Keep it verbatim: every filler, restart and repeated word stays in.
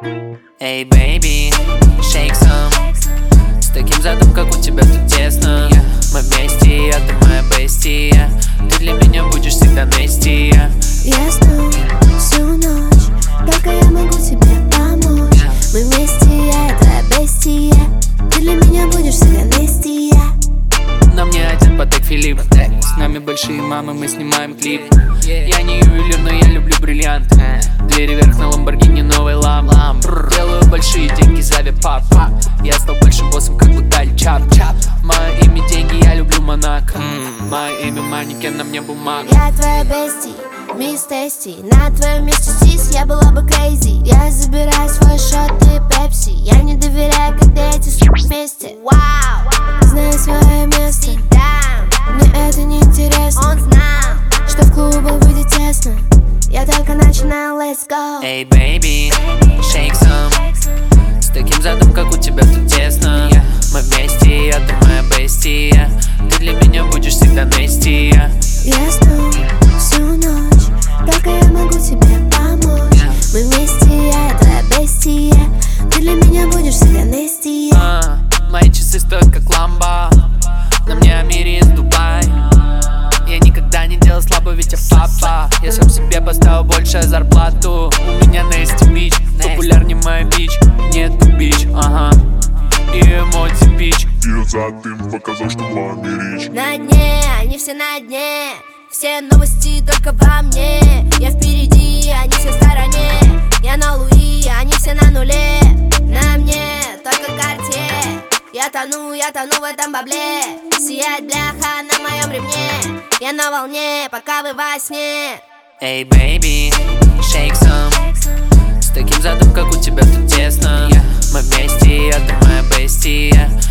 Эй, бэйби, shake some. С таким задом, как у тебя, тут тесно. Мы вместе, а ты моя бестия. Ты для меня будешь всегда Нести. Я сну всю ночь, только я могу тебе помочь. Мы вместе, я твоя бестия. Ты для меня будешь всегда Нести. На мне один Патек Филипп. С нами большие мамы, мы снимаем клип. Я не ювелир, но я люблю бриллианты. Двери вверх на Ламборгини, новый лам. Делаю большие деньги за вип-пап. Я стал большим боссом, как будто Чап. Мое имя деньги, я люблю Монако. Мое имя манекен, на мне бумага. Я твоя бести, мисс Тести. На твоем месте сис, я была бы crazy. Я забираю свой шот и пепси. Я не доверяю, когда эти с*** вместе. Вау, знаю свое место. Мне это не интересно. Он знал, что в клубах будет тесно. Я только начинаю, let's go. Эй, бэйби, shake some. С таким задом, как у тебя, тут тесно. Мы вместе, а ты моя бестия. Ты для меня будешь всегда Нести. Я сну всю ночь, только я могу тебе помочь. Мы вместе, я твоя бестия. Ты для меня будешь всегда Нести. а, Мои часы стоят как ламба. На мне Амири из Дубая. Я никогда не делал слабо, ведь я папа. Я сам себе поставил большую зарплату. У меня Нести бич, популярнее моя бич. Нету бич, ага, и эмодзи бич. И за тим показал, что маме речь. На дне, они все на дне. Все новости только во мне. Я впереди, они все в стороне. Я на Луи, они все на нуле. На мне только Cartier. Я тону, я тону в этом бабле. Сияет бляха на моем ремне. Я на волне, пока вы во сне. Эй, бэйби, shake some. С таким задом, как у тебя, тут тесно. Мы вместе, а ты моя бестия.